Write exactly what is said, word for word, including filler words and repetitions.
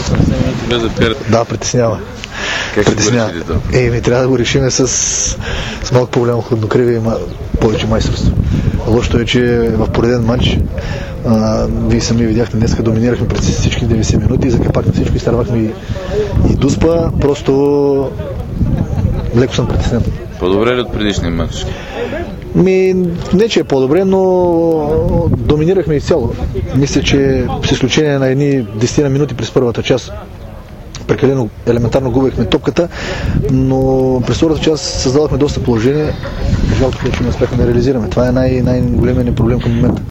осемдесет минути без да вкарат. Да, притеснява. Как притеснява. ще го решите? Еми, трябва да го решим с, с малко по-голямо хладнокръвие, има повече майсторство. Лошото е, че в пореден матч а, вие сами видяхте, днеска доминирахме през всички деветдесет минути и закапахме всичко, изтървахме и, и Дуспа, просто леко съм притеснен. По-добре ли от предишния матч? Ми, не, че е по-добре, но доминирахме изцяло. Мисля, че с изключение на едни десет минути през първата част прекалено елементарно губехме топката, но през втората част създадохме доста положение. Жалко, че не успяхме да реализираме. Това е най- най-големият ни проблем към момента.